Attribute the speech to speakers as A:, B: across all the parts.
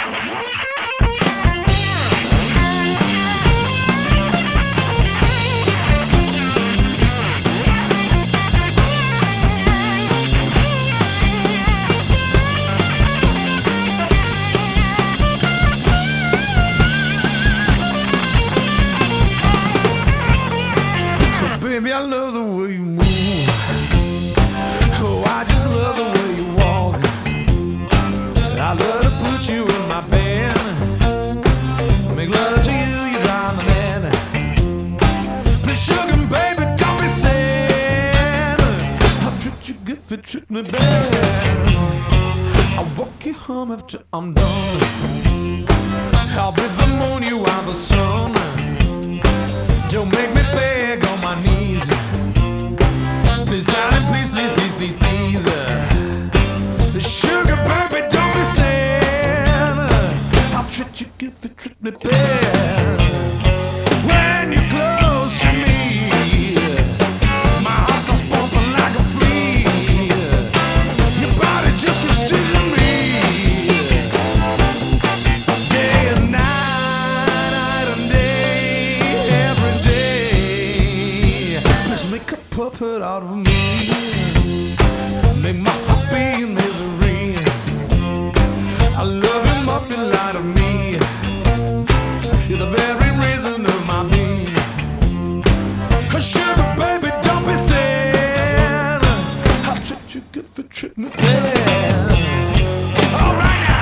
A: Baby, I love the way you move. Oh, I just love the way you walk. I love to put you in my bed, make love to you, you drive me mad. Please, sugar, baby, don't be sad. I'll treat you good if you treat me bad. I'll walk you home after I'm done. I'll be the moon, you are the sun. Don't make me beg on my knees. Please, darling, please, please, please, please, please. Sugar, baby, don't be sad. I'll treat you good if you treat me bad. When you're close to me, my heart starts pumping like a flea. Your body just keeps teasing me. Day and night, night and day, every day. Please make a puppet out of me. Make my heart beat in misery. I love you, muffin light of me. You're the very reason of my being. Sugar, baby, don't be sad. I'll treat you good for treat me bad. All right now.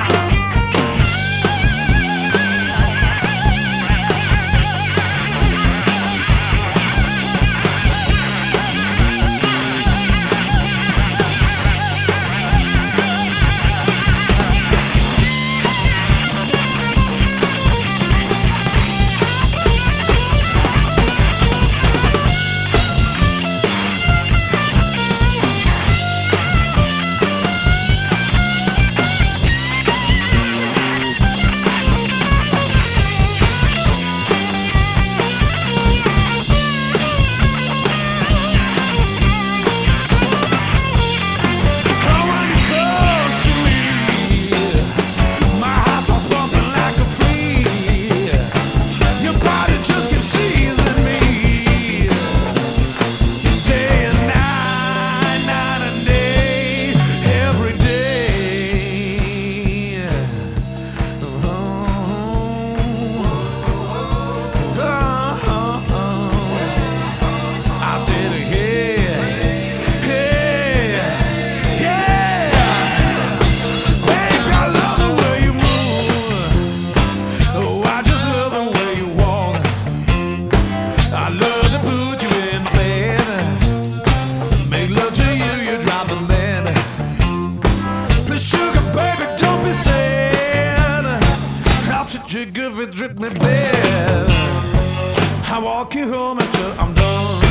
A: Good for treat me bad. I walk you home after I'm done.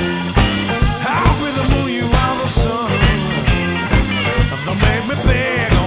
A: I'll be the moon, you are the sun. Don't make me beg